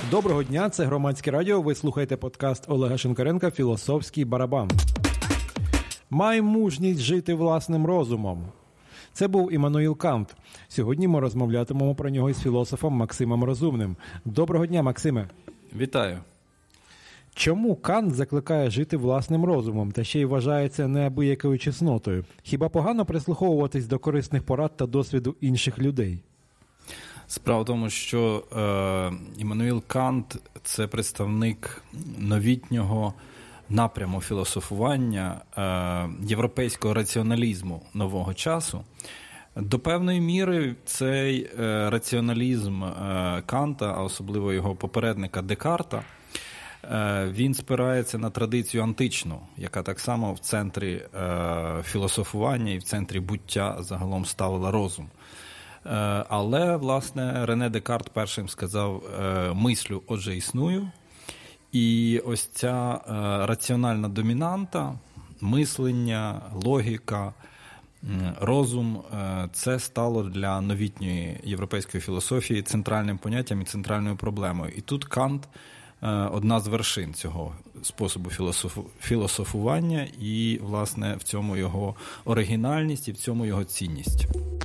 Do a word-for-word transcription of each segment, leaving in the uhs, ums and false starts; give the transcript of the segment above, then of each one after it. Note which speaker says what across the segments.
Speaker 1: Доброго дня, це Громадське радіо. Ви слухаєте подкаст Олега Шинкаренка «Філософський барабан». Май мужність жити власним розумом. Це був Іммануїл Кант. Сьогодні ми розмовлятимемо про нього із філософом Максимом Розумним. Доброго дня, Максиме.
Speaker 2: Вітаю.
Speaker 1: Чому Кант закликає жити власним розумом та ще й вважається неабиякою чеснотою? Хіба погано прислуховуватись до корисних порад та досвіду інших людей?
Speaker 2: Справа в тому, що е, Іммануїл Кант – це представник новітнього напряму філософування, е, європейського раціоналізму нового часу. До певної міри цей е, раціоналізм е, Канта, а особливо його попередника Декарта, е, він спирається на традицію античну, яка так само в центрі е, філософування і в центрі буття загалом ставила розум. Але, власне, Рене Декарт першим сказав «мислю, отже, існую». І ось ця раціональна домінанта, мислення, логіка, розум – це стало для новітньої європейської філософії центральним поняттям і центральною проблемою. І тут Кант – одна з вершин цього способу філософування і, власне, в цьому його оригінальність і в цьому його цінність.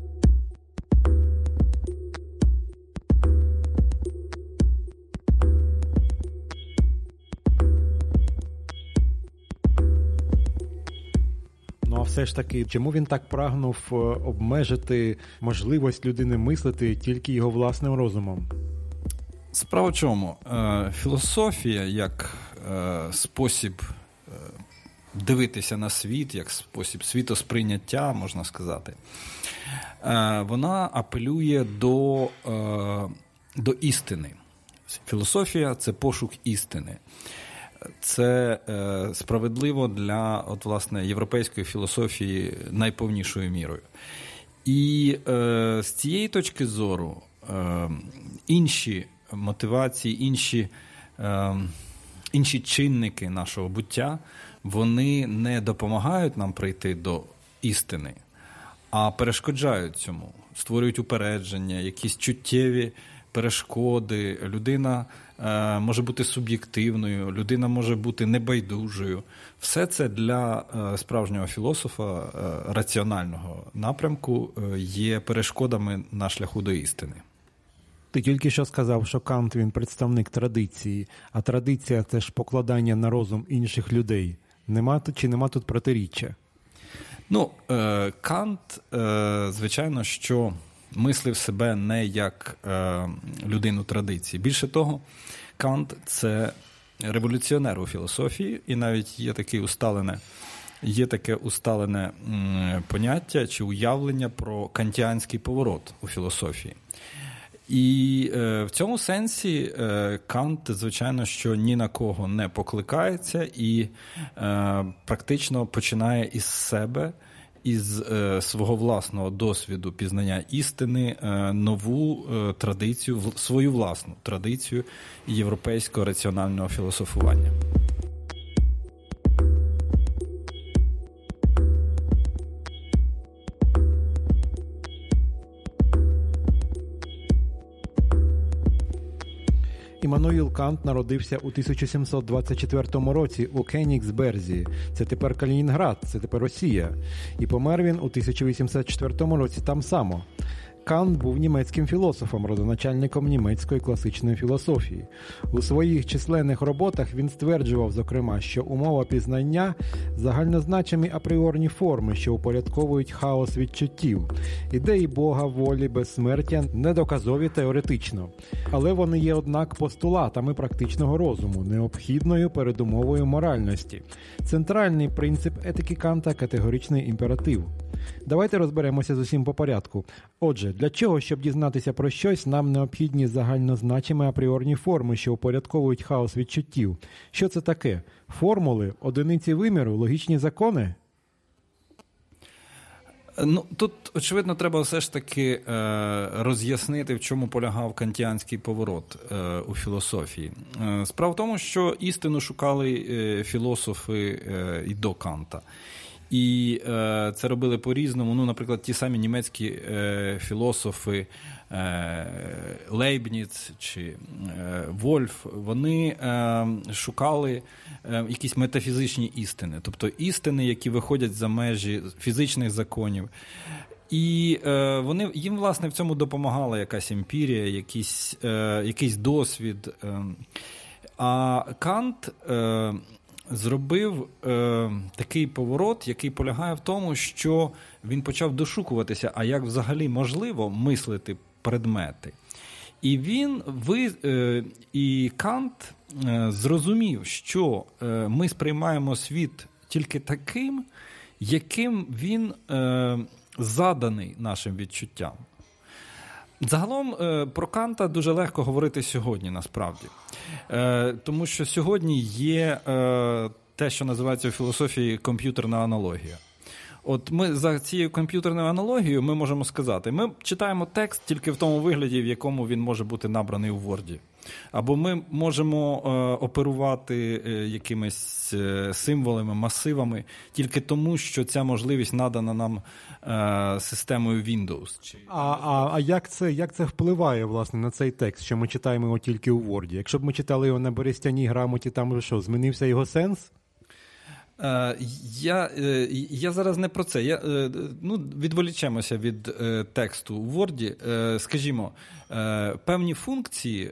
Speaker 1: Все ж таки, чому він так прагнув обмежити можливість людини мислити тільки його власним розумом?
Speaker 2: Справа в чому? Філософія як спосіб дивитися на світ, як спосіб світосприйняття, можна сказати, вона апелює до, до істини. Філософія – це пошук істини. Це е, справедливо для, от, власне, європейської філософії найповнішою мірою. І е, з цієї точки зору е, інші мотивації, інші, е, інші чинники нашого буття, вони не допомагають нам прийти до істини, а перешкоджають цьому, створюють упередження, якісь чуттєві перешкоди. Людина е, може бути суб'єктивною, людина може бути небайдужою. Все це для е, справжнього філософа е, раціонального напрямку е, є перешкодами на шляху до істини.
Speaker 1: Ти тільки що сказав, що Кант, він представник традиції, а традиція – це ж покладання на розум інших людей. Нема тут чи нема тут протиріччя?
Speaker 2: Ну, е, Кант, е, звичайно, що мислив себе не як е, людину традиції. Більше того, Кант – це революціонер у філософії, і навіть є таке усталене, є таке усталене м, поняття чи уявлення про кантіанський поворот у філософії. І е, в цьому сенсі е, Кант, звичайно, що ні на кого не покликається і е, практично починає із себе, із е, свого власного досвіду пізнання істини е, нову е, традицію, в, свою власну традицію європейського раціонального філософування.
Speaker 1: Іммануїл Кант народився у тисяча сімсот двадцять четвертому році у Кенігсберзі. Це тепер Калінінград, це тепер Росія. І помер він у тисяча вісімсот четвертому році там само. Кант був німецьким філософом, родоначальником німецької класичної філософії. У своїх численних роботах він стверджував, зокрема, що умова пізнання – загальнозначимі апріорні форми, що упорядковують хаос відчуттів. Ідеї Бога, волі, безсмертя – недоказові теоретично. Але вони є, однак, постулатами практичного розуму, необхідною передумовою моральності. Центральний принцип етики Канта – категоричний імператив. Давайте розберемося з усім по порядку. Отже, для чого, щоб дізнатися про щось, нам необхідні загальнозначимі апріорні форми, що упорядковують хаос відчуттів? Що це таке? Формули, одиниці виміру, логічні закони?
Speaker 2: Ну, тут, очевидно, треба все ж таки е, роз'яснити, в чому полягав кантіанський поворот е, у філософії. Е, справа в тому, що істину шукали е, філософи е, і до Канта. І е, це робили по-різному. Ну, наприклад, ті самі німецькі е, філософи е, Лейбніц чи е, Вольф, вони е, шукали е, якісь метафізичні істини, тобто істини, які виходять за межі фізичних законів. І е, вони, їм, власне, в цьому допомагала якась емпірія, якийсь, е, якийсь досвід. Е. А Кант е, зробив е, такий поворот, який полягає в тому, що він почав дошукуватися, а як взагалі можливо мислити предмети. І він, ви, е, і Кант е, зрозумів, що е, ми сприймаємо світ тільки таким, яким він е, заданий нашим відчуттям. Загалом про Канта дуже легко говорити сьогодні, насправді. Тому що сьогодні є те, що називається у філософії комп'ютерна аналогія. От ми за цією комп'ютерною аналогією ми можемо сказати, ми читаємо текст тільки в тому вигляді, в якому він може бути набраний у Word. Або ми можемо е, оперувати е, якимись е, символами, масивами, тільки тому, що ця можливість надана нам е, системою Windows.
Speaker 1: А, а, а як це, як це впливає, власне, на цей текст, що ми читаємо його тільки у Word? Якщо б ми читали його на берестяній грамоті, там що, змінився його сенс?
Speaker 2: Я, я зараз не про це. Я, ну, відволічемося від тексту у Word. Скажімо, певні функції,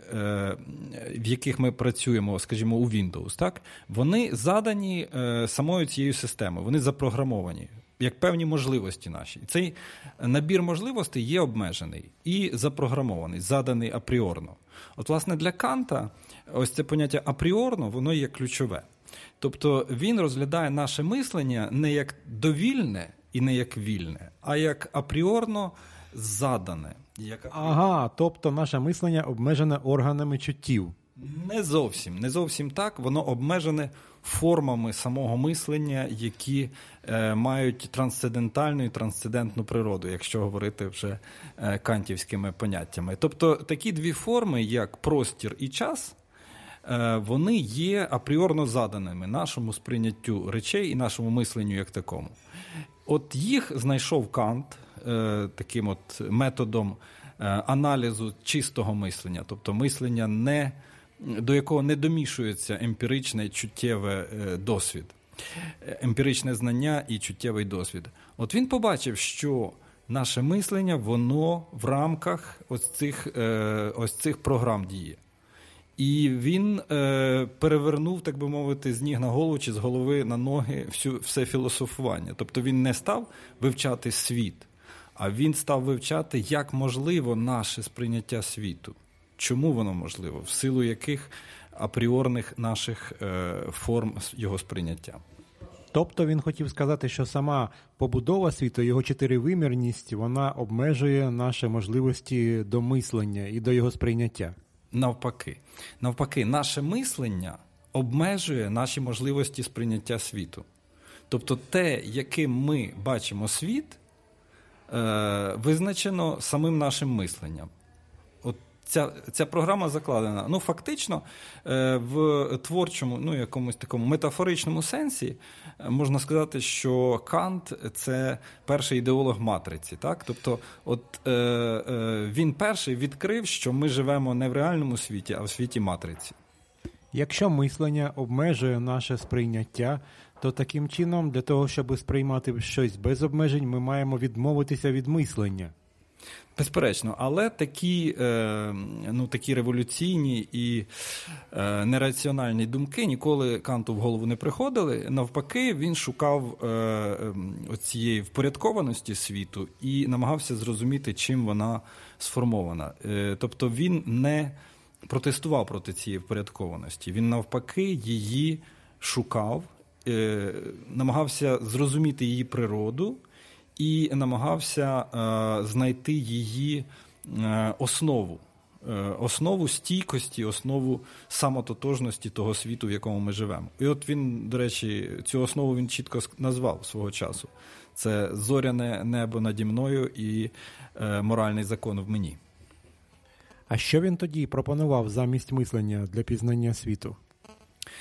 Speaker 2: в яких ми працюємо, скажімо, у Windows, так, вони задані самою цією системою, вони запрограмовані, як певні можливості наші. Цей набір можливостей є обмежений і запрограмований, заданий апріорно. От, власне, для Канта ось це поняття апріорно, воно є ключове. Тобто він розглядає наше мислення не як довільне і не як вільне, а як апріорно задане. Як апріорно...
Speaker 1: Ага, тобто наше мислення обмежене органами чуттів.
Speaker 2: Не зовсім, не зовсім так. Воно обмежене формами самого мислення, які е, мають трансцендентальну і трансцендентну природу, якщо говорити вже е, кантівськими поняттями. Тобто такі дві форми, як простір і час, вони є апріорно заданими нашому сприйняттю речей і нашому мисленню як такому. От їх знайшов Кант е, таким от методом е, аналізу чистого мислення, тобто мислення, не, до якого не домішується емпіричне чуттєве е, досвід, емпіричне знання і чуттєвий досвід. От він побачив, що наше мислення, воно в рамках ось цих, е, ось цих програм діє. І він е, перевернув, так би мовити, з ніг на голову чи з голови на ноги всю, все філософування. Тобто він не став вивчати світ, а він став вивчати, як можливо наше сприйняття світу. Чому воно можливо? В силу яких апріорних наших е, форм його сприйняття.
Speaker 1: Тобто він хотів сказати, що сама побудова світу, його чотиривимірність, вона обмежує наші можливості до мислення і до його сприйняття.
Speaker 2: Навпаки. Навпаки, наше мислення обмежує наші можливості сприйняття світу. Тобто те, яким ми бачимо світ, е, визначено самим нашим мисленням. От ця, ця програма закладена. Ну, фактично, е, в творчому, ну, якомусь такому метафоричному сенсі можна сказати, що Кант – це перший ідеолог матриці. Так? Тобто, от, е, е, він перший відкрив, що ми живемо не в реальному світі, а в світі матриці.
Speaker 1: Якщо мислення обмежує наше сприйняття, то таким чином, для того, щоб сприймати щось без обмежень, ми маємо відмовитися від мислення.
Speaker 2: Безперечно, але такі, е, ну, такі революційні і е, нераціональні думки ніколи Канту в голову не приходили. Навпаки, він шукав е, оцієї впорядкованості світу і намагався зрозуміти, чим вона сформована. Е, тобто він не протестував проти цієї впорядкованості, він навпаки її шукав, е, намагався зрозуміти її природу, і намагався е, знайти її е, основу, е, основу стійкості, основу самототожності того світу, в якому ми живемо. І от він, до речі, цю основу він чітко назвав свого часу. Це зоряне небо наді мною і е, моральний закон в мені.
Speaker 1: А що він тоді пропонував замість мислення для пізнання світу?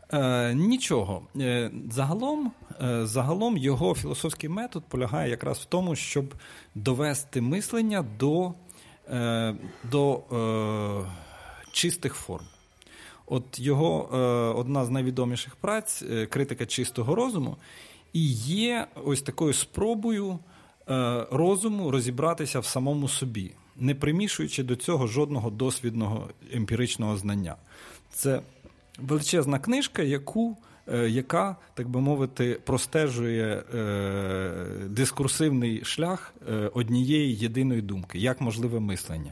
Speaker 2: Е, нічого. Е, загалом, е, загалом його філософський метод полягає якраз в тому, щоб довести мислення до, е, до е, чистих форм. От його е, одна з найвідоміших праць е, «Критика чистого розуму» і є ось такою спробою е, розуму розібратися в самому собі, не примішуючи до цього жодного досвідного емпіричного знання. Це величезна книжка, яку, е, яка, так би мовити, простежує е, дискурсивний шлях е, однієї єдиної думки, як можливе мислення.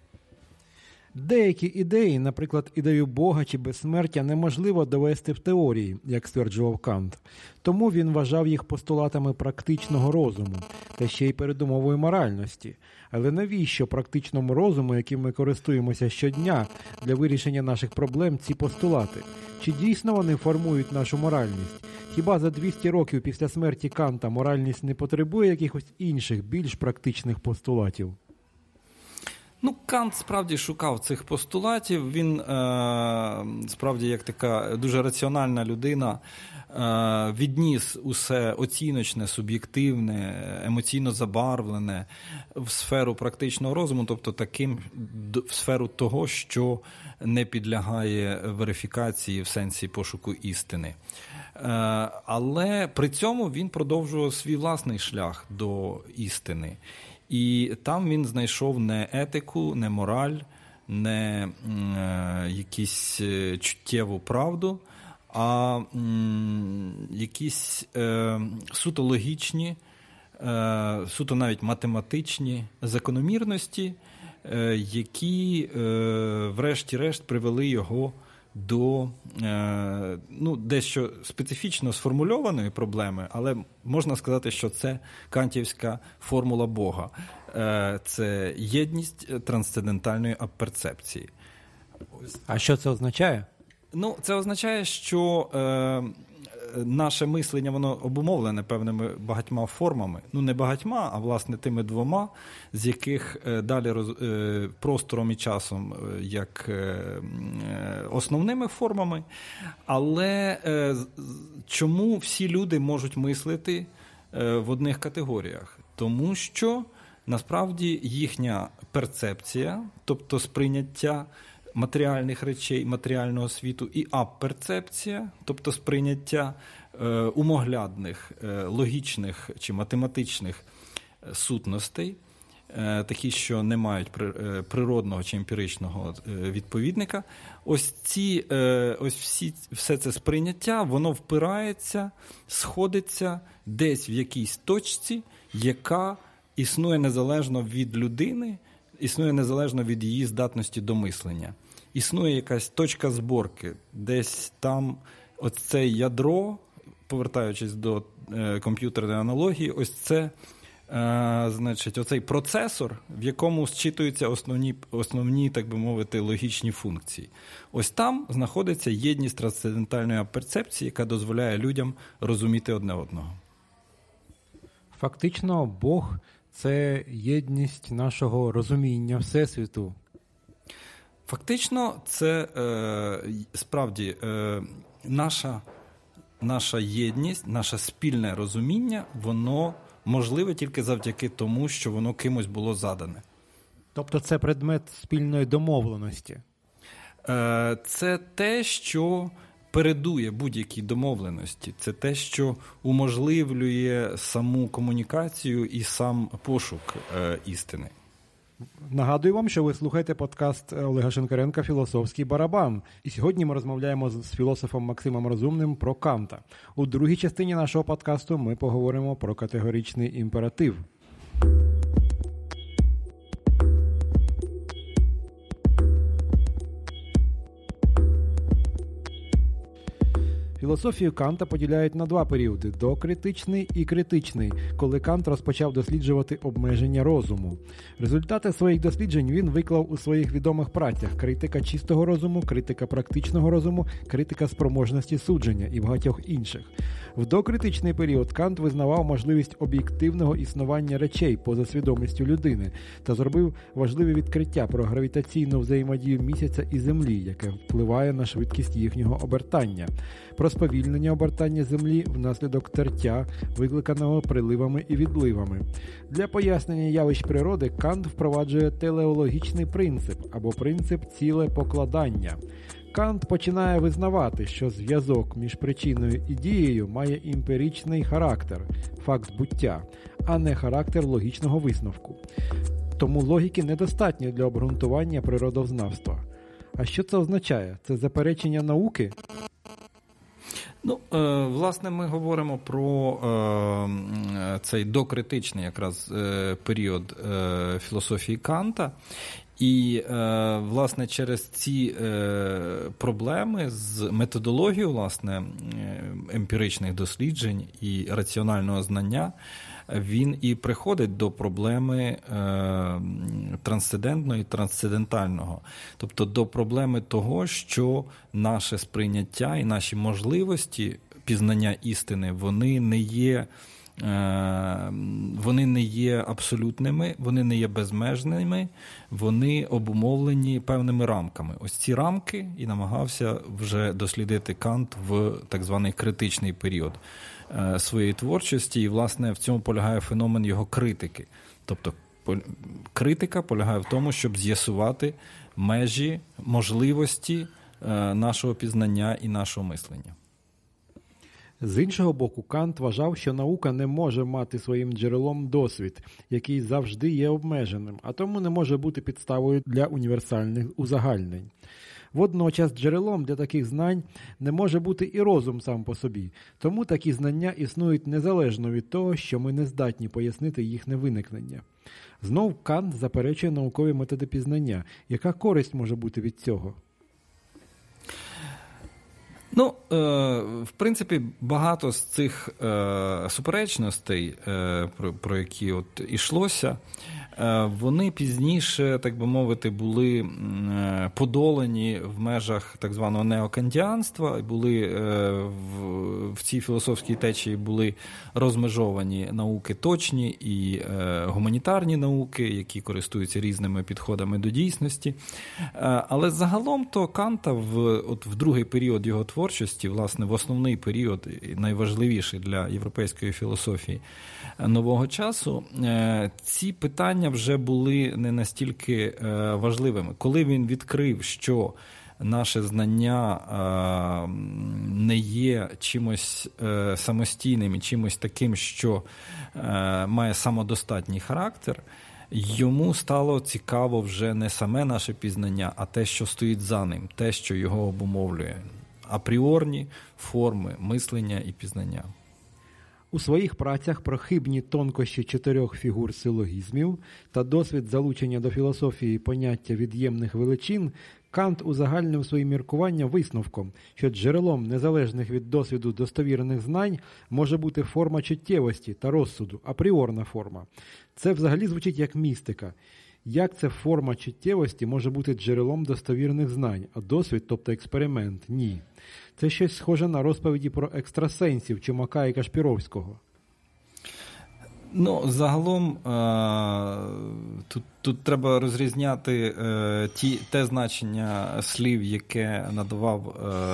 Speaker 1: Деякі ідеї, наприклад, ідею Бога чи безсмертя, неможливо довести в теорії, як стверджував Кант. Тому він вважав їх постулатами практичного розуму, та ще й передумовою моральності. Але навіщо практичному розуму, яким ми користуємося щодня для вирішення наших проблем, ці постулати? Чи дійсно вони формують нашу моральність? Хіба за двісті років після смерті Канта моральність не потребує якихось інших, більш практичних постулатів?
Speaker 2: Ну, Кант справді шукав цих постулатів, він е, справді як така дуже раціональна людина е, відніс усе оціночне, суб'єктивне, емоційно забарвлене в сферу практичного розуму, тобто таким в сферу того, що не підлягає верифікації в сенсі пошуку істини. Е, але при цьому він продовжував свій власний шлях до істини. І там він знайшов не етику, не мораль, не е, якусь чуттєву правду, а м, якісь е, суто логічні, е, суто навіть математичні закономірності, е, які, е, врешті-решт, привели його до е, ну, дещо специфічно сформульованої проблеми, але можна сказати, що це кантівська формула Бога. Е, це єдність трансцендентальної перцепції.
Speaker 1: А що це означає?
Speaker 2: Ну, це означає, що е, наше мислення, воно обумовлене певними багатьма формами. Ну, не багатьма, а, власне, тими двома, з яких е, далі роз, е, простором і часом е, як е, основними формами. Але е, чому всі люди можуть мислити е, в одних категоріях? Тому що, насправді, їхня перцепція, тобто сприйняття матеріальних речей, матеріального світу, і аперцепція, тобто сприйняття е, умоглядних, е, логічних чи математичних сутностей, е, такі, що не мають при, е, природного чи емпіричного е, відповідника. Ось ці, е, ось всі, все це сприйняття, воно впирається, сходиться десь в якійсь точці, яка існує незалежно від людини, існує незалежно від її здатності до мислення. Існує якась точка зборки, десь там оце ядро, повертаючись до е, комп'ютерної аналогії, ось це, е, значить, оцей процесор, в якому зчитуються основні, основні, так би мовити, логічні функції. Ось там знаходиться єдність трансцендентальної перцепції, яка дозволяє людям розуміти одне одного.
Speaker 1: Фактично, Бог – це єдність нашого розуміння Всесвіту.
Speaker 2: Фактично, це е, справді е, наша, наша єдність, наше спільне розуміння, воно можливе тільки завдяки тому, що воно кимось було задане.
Speaker 1: Тобто це предмет спільної домовленості?
Speaker 2: Е, це те, що передує будь-якій домовленості. Це те, що уможливлює саму комунікацію і сам пошук е, істини.
Speaker 1: Нагадую вам, що ви слухаєте подкаст Олега Шинкаренка «Філософський барабан». І сьогодні ми розмовляємо з філософом Максимом Розумним про Канта. У другій частині нашого подкасту ми поговоримо про категоричний імператив. Філософію Канта поділяють на два періоди – докритичний і критичний, коли Кант розпочав досліджувати обмеження розуму. Результати своїх досліджень він виклав у своїх відомих працях «Критика чистого розуму», «Критика практичного розуму», «Критика спроможності судження» і багатьох інших. В докритичний період Кант визнавав можливість об'єктивного існування речей поза свідомістю людини та зробив важливі відкриття про гравітаційну взаємодію місяця і Землі, яке впливає на швидкість їхнього обертання, про сповільнення обертання Землі внаслідок тертя, викликаного приливами і відливами. Для пояснення явищ природи Кант впроваджує телеологічний принцип або принцип цілепокладання. Кант починає визнавати, що зв'язок між причиною і дією має емпіричний характер, факт буття, а не характер логічного висновку. Тому логіки недостатньо для обґрунтування природознавства. А що це означає? Це заперечення науки?
Speaker 2: Ну, е, власне, ми говоримо про е, цей докритичний якраз е, період е, філософії Канта. І, е, власне, через ці е, проблеми з методологією, власне, емпіричних досліджень і раціонального знання, він і приходить до проблеми е, трансцендентного і трансцендентального. Тобто до проблеми того, що наше сприйняття і наші можливості пізнання істини, вони не є Вони не є абсолютними, вони не є безмежними, вони обумовлені певними рамками. Ось ці рамки і намагався вже дослідити Кант в так званий критичний період своєї творчості. І, власне, в цьому полягає феномен його критики. Тобто критика полягає в тому, щоб з'ясувати межі, можливості нашого пізнання і нашого мислення.
Speaker 1: З іншого боку, Кант вважав, що наука не може мати своїм джерелом досвід, який завжди є обмеженим, а тому не може бути підставою для універсальних узагальнень. Водночас джерелом для таких знань не може бути і розум сам по собі, тому такі знання існують незалежно від того, що ми не здатні пояснити їхнє виникнення. Знов Кант заперечує наукові методи пізнання. Яка користь може бути від цього?
Speaker 2: Ну, е, в принципі, багато з цих е, суперечностей, е, про, про які от ішлося, е, вони пізніше, так би мовити, були е, подолані в межах так званого неокантіанства, були е, в, в цій філософській течії були розмежовані науки точні і е, гуманітарні науки, які користуються різними підходами до дійсності. Е, але загалом то Канта в, от, в другий період його творчості, творчості, власне, в основний період, найважливіший для європейської філософії нового часу, ці питання вже були не настільки важливими. Коли він відкрив, що наше знання не є чимось самостійним і чимось таким, що має самодостатній характер, йому стало цікаво вже не саме наше пізнання, а те, що стоїть за ним, те, що його обумовлює. Апріорні форми мислення і пізнання.
Speaker 1: У своїх працях про хибні тонкощі чотирьох фігур силогізмів та досвід залучення до філософії поняття від'ємних величин Кант узагальнив свої міркування висновком, що джерелом незалежних від досвіду достовірних знань може бути форма чуттєвості та розсуду, апріорна форма. Це взагалі звучить як містика. Як ця форма чуттєвості може бути джерелом достовірних знань, а досвід, тобто експеримент, ні. Це щось схоже на розповіді про екстрасенсів Чумака і Кашпіровського.
Speaker 2: Ну, загалом тут, тут треба розрізняти ті, те значення слів, яке надавав,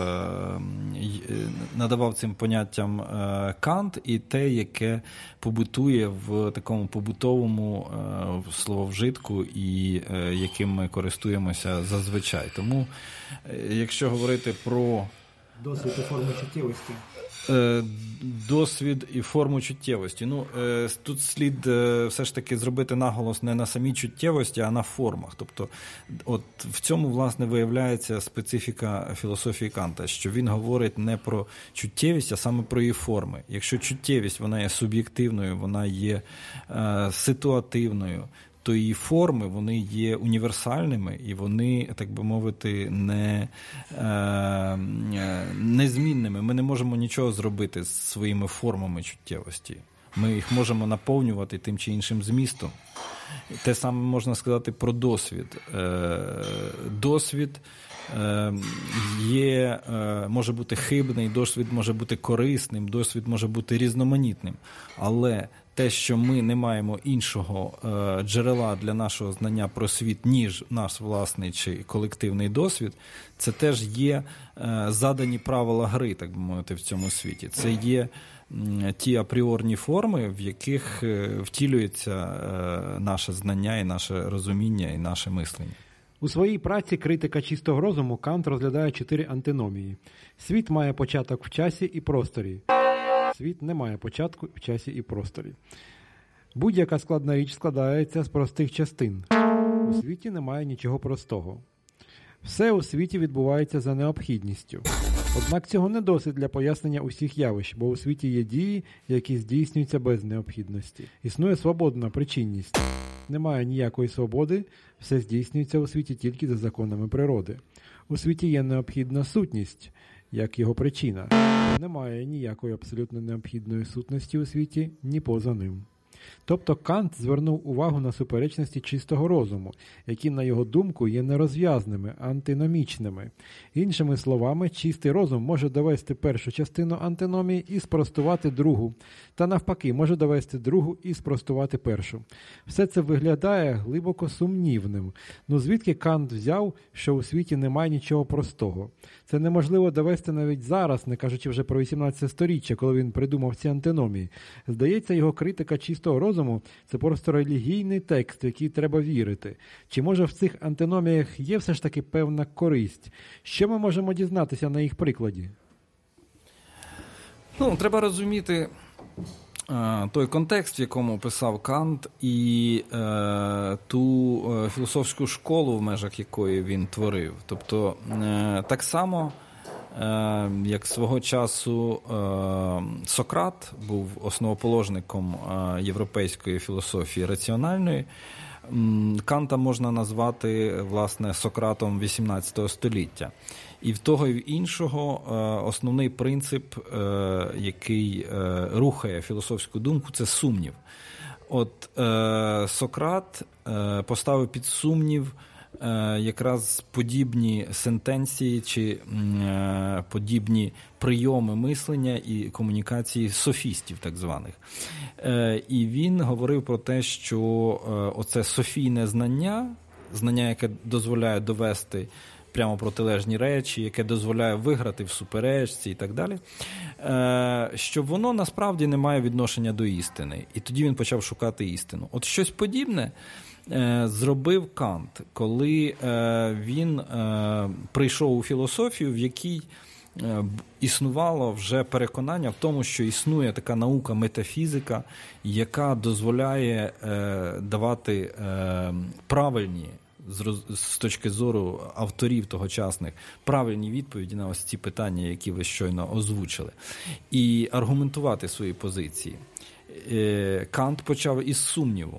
Speaker 2: надавав цим поняттям Кант, і те, яке побутує в такому побутовому слововжитку, і яким ми користуємося зазвичай. Тому, якщо говорити про
Speaker 1: досвід і форму чуттєвості.
Speaker 2: Досвід і форму чуттєвості. Ну, тут слід все ж таки зробити наголос не на самій чуттєвості, а на формах. Тобто, от в цьому, власне, виявляється специфіка філософії Канта, що він говорить не про чуттєвість, а саме про її форми. Якщо чуттєвість, вона є суб'єктивною, вона є е, ситуативною, то і форми, вони є універсальними, і вони, так би мовити, не, е, незмінними. Ми не можемо нічого зробити з своїми формами чуттєвості. Ми їх можемо наповнювати тим чи іншим змістом. Те саме можна сказати про досвід. Е, досвід е, є, е, може бути хибний, досвід може бути корисним, досвід може бути різноманітним. Але те, що ми не маємо іншого е, джерела для нашого знання про світ, ніж наш власний чи колективний досвід, це теж є е, задані правила гри, так би мовити, в цьому світі. Це є ті апріорні форми, в яких втілюється наше знання і наше розуміння, і наше мислення.
Speaker 1: У своїй праці «Критика чистого розуму» Кант розглядає чотири антиномії. Світ має початок в часі і просторі. Світ не має початку в часі і просторі. Будь-яка складна річ складається з простих частин. У світі немає нічого простого. Все у світі відбувається за необхідністю. Однак цього не досить для пояснення усіх явищ, бо у світі є дії, які здійснюються без необхідності. Існує свободна причинність. Немає ніякої свободи, все здійснюється у світі тільки за законами природи. У світі є необхідна сутність, як його причина. Немає ніякої абсолютно необхідної сутності у світі, ні поза ним. Тобто Кант звернув увагу на суперечності чистого розуму, які, на його думку, є нерозв'язними, антиномічними. Іншими словами, чистий розум може довести першу частину антиномії і спростувати другу, та навпаки, може довести другу і спростувати першу. Все це виглядає глибоко сумнівним. Ну звідки Кант взяв, що у світі немає нічого простого? Це неможливо довести навіть зараз, не кажучи вже про вісімнадцяте сторіччя, коли він придумав ці антиномії. Здається, його критика чистого розуму – це просто релігійний текст, в який треба вірити. Чи може в цих антиноміях є все ж таки певна користь? Що ми можемо дізнатися на їх прикладі?
Speaker 2: Ну, треба розуміти е, той контекст, в якому писав Кант, і е, ту е, філософську школу, в межах якої він творив. Тобто, е, так само, е, як свого часу е, Сократ був основоположником е, європейської філософії раціональної, Канта можна назвати, власне, Сократом вісімнадцятого століття. І в того, і в іншого основний принцип, який рухає філософську думку, це сумнів. От Сократ поставив під сумнів якраз подібні сентенції чи подібні прийоми мислення і комунікації софістів, так званих. І він говорив про те, що оце софійне знання, знання, яке дозволяє довести прямо протилежні речі, яке дозволяє виграти в суперечці і так далі, що воно насправді не має відношення до істини. І тоді він почав шукати істину. От щось подібне зробив Кант, коли він прийшов у філософію, в якій існувало вже переконання в тому, що існує така наука метафізика, яка дозволяє давати правильні, з точки зору авторів тогочасних, правильні відповіді на ось ці питання, які ви щойно озвучили, і аргументувати свої позиції. Кант почав із сумніву.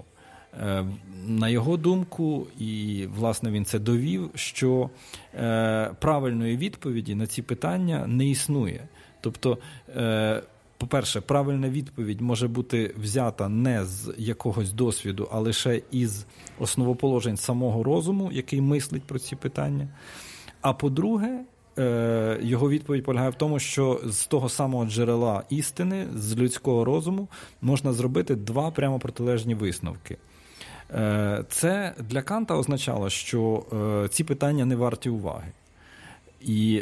Speaker 2: На його думку, і, власне, він це довів, що правильної відповіді на ці питання не існує. Тобто, по-перше, правильна відповідь може бути взята не з якогось досвіду, а лише із основоположень самого розуму, який мислить про ці питання. А по-друге, його відповідь полягає в тому, що з того самого джерела істини, з людського розуму, можна зробити два прямо протилежні висновки. Це для Канта означало, що ці питання не варті уваги. І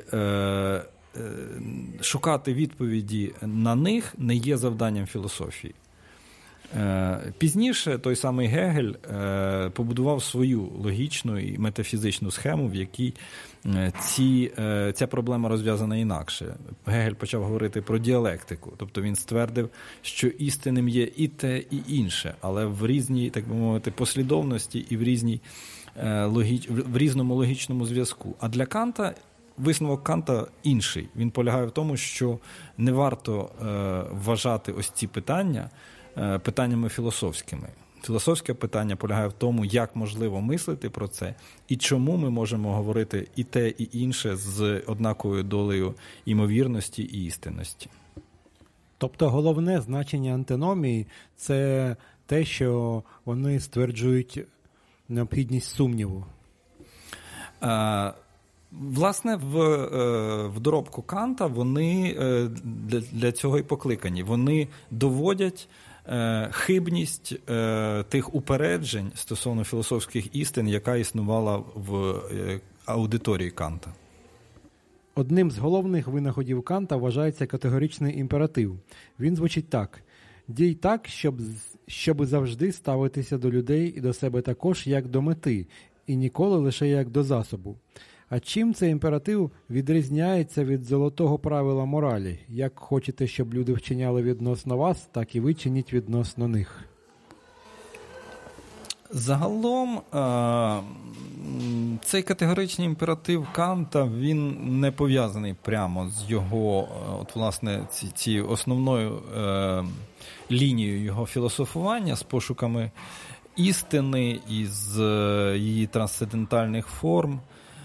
Speaker 2: шукати відповіді на них не є завданням філософії. Пізніше той самий Гегель побудував свою логічну і метафізичну схему, в якій ці, ця проблема розв'язана інакше. Гегель почав говорити про діалектику, тобто він ствердив, що істинним є і те, і інше, але в різній, так би мовити, послідовності і в, різній, в різному логічному зв'язку. А для Канта висновок Канта інший. Він полягає в тому, що не варто вважати ось ці питання питаннями філософськими. Філософське питання полягає в тому, як можливо мислити про це, і чому ми можемо говорити і те, і інше з однаковою долею імовірності і істинності.
Speaker 1: Тобто головне значення антиномії – це те, що вони стверджують необхідність сумніву.
Speaker 2: А, власне, в, в доробку Канта вони для, для цього і покликані. Вони доводять хибність тих упереджень стосовно філософських істин, яка існувала в аудиторії Канта.
Speaker 1: Одним з головних винаходів Канта вважається категоричний імператив. Він звучить так: «Дій так, щоб, щоб завжди ставитися до людей і до себе також, як до мети, і ніколи лише як до засобу». А чим цей імператив відрізняється від золотого правила моралі? Як хочете, щоб люди вчиняли відносно вас, так і ви чиніть відносно них.
Speaker 2: Загалом цей категоричний імператив Канта, він не пов'язаний прямо з його, от, власне, цією основною лінією його філософування, з пошуками істини і з її трансцендентальних форм,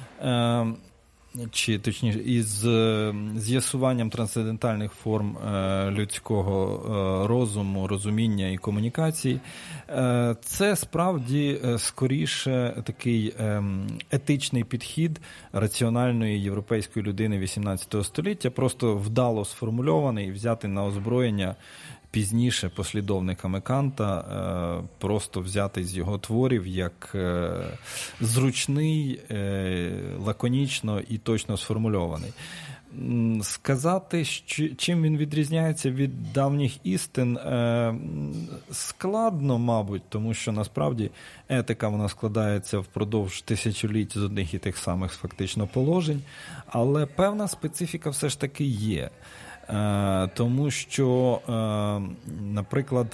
Speaker 2: чи точніше із з'ясуванням трансцендентальних форм людського розуму, розуміння і комунікації. Це справді скоріше такий етичний підхід раціональної європейської людини вісімнадцятого століття, просто вдало сформульований і взятий на озброєння пізніше послідовниками Канта, просто взятий з його творів як зручний, лаконічно і точно сформульований. Сказати, чим він відрізняється від давніх істин, складно, мабуть, тому що насправді етика вона складається впродовж тисячоліть з одних і тих самих фактично положень, але певна специфіка все ж таки є. Тому що, наприклад,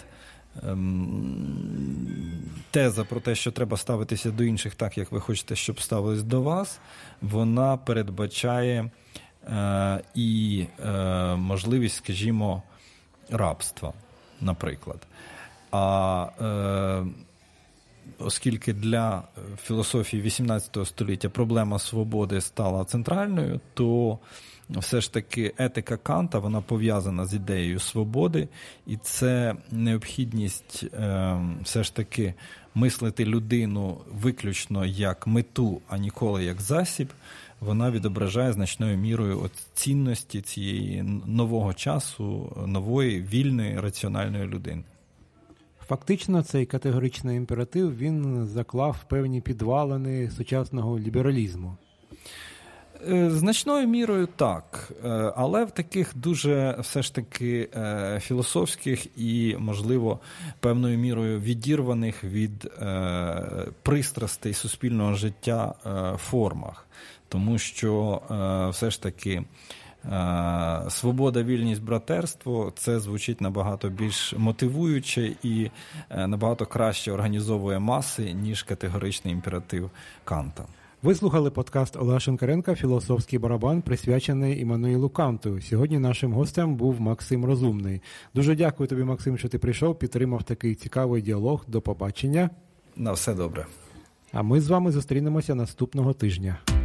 Speaker 2: теза про те, що треба ставитися до інших так, як ви хочете, щоб ставились до вас, вона передбачає і можливість, скажімо, рабства, наприклад. А оскільки для філософії вісімнадцятого століття проблема свободи стала центральною, то все ж таки етика Канта, вона пов'язана з ідеєю свободи, і це необхідність е, все ж таки мислити людину виключно як мету, а ніколи як засіб, вона відображає значною мірою от цінності цієї нового часу, нової, вільної, раціональної людини.
Speaker 1: Фактично, цей категоричний імператив, він заклав певні підвалини сучасного лібералізму.
Speaker 2: Значною мірою так, але в таких дуже все ж таки філософських і, можливо, певною мірою відірваних від пристрастей суспільного життя формах. Тому що все ж таки свобода, вільність, братерство – це звучить набагато більш мотивуюче і набагато краще організовує маси, ніж категоричний імператив Канта.
Speaker 1: Ви слухали подкаст Олега Шинкаренка «Філософський барабан», присвячений Іммануїлу Канту. Сьогодні нашим гостем був Максим Розумний. Дуже дякую тобі, Максим, що ти прийшов, підтримав такий цікавий діалог. До побачення.
Speaker 2: На все добре.
Speaker 1: А ми з вами зустрінемося наступного тижня.